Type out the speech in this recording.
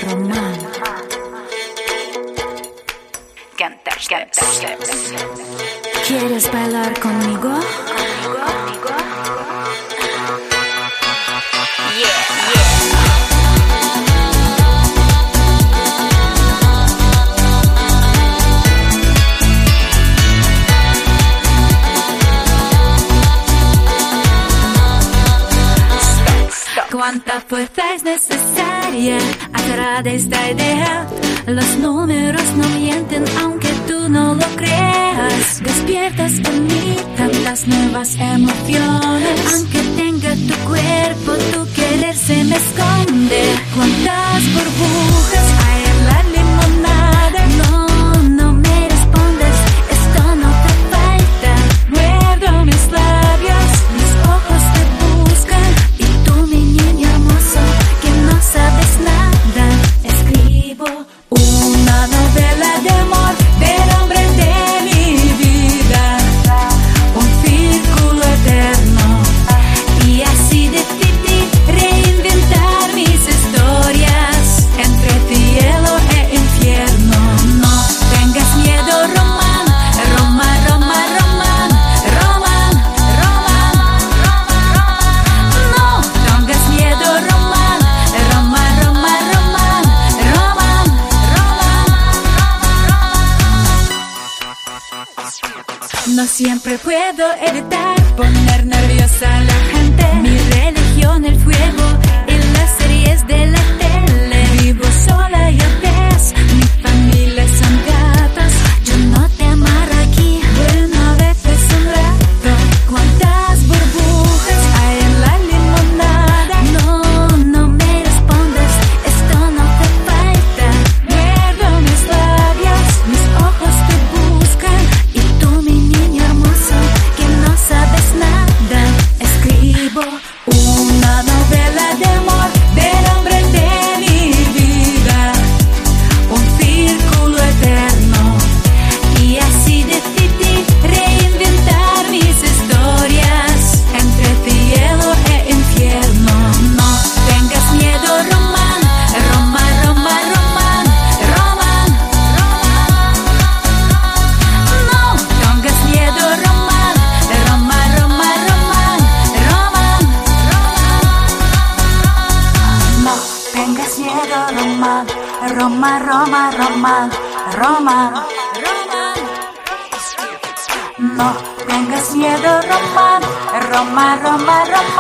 Román. ¿Quieres bailar conmigo? Cuánta fuerza es necesaria atrás de esta idea. Los números no mienten aunque tú no lo creas. Despiertas en mí tantas nuevas emociones. Aunque tenga tu cuerpo, tu querer se me esconde. Cuántas burbujas hay en la limonada. No me respondes, esto no te falta. Muerdo mis labios, mis ojos te buscan. Y tú, mi niño hermoso, que no sabes nada. Escribo una novela de amor del hombre de mi vida, un círculo eterno, y así decidí reinventar mis historias entre cielo e infierno. No tengas miedo, Román, Román, Román, Román, Román, Román, no tengas miedo, Román, Román, Román, Román, Román, no siempre puedo evitar poner nerviosa a la gente. Mi religión, el fuego y las series de la tele. Vivo sola, ya ves, mi familia son gatos. Yo no te amarro aquí, bueno, a veces un rato. Cuántas burbujas hay en la limonada. No me respondes, esto no te falta. Muerdo mis labios, mis ojos te buscan. Y tú, mi niño hermoso, que no sabes nada. Escribo una novela de amor del hombre de mi vida, un círculo eterno, y así decidí reinventar mis historias entre cielo e infierno. No tengas miedo, Román, Román, Román, Román, Román, no tengas miedo, Román, Román, Román, Román, Román, no tengas miedo, Román, Román, Román, Román, Román, no tengas miedo, Román, Román, Román, Román.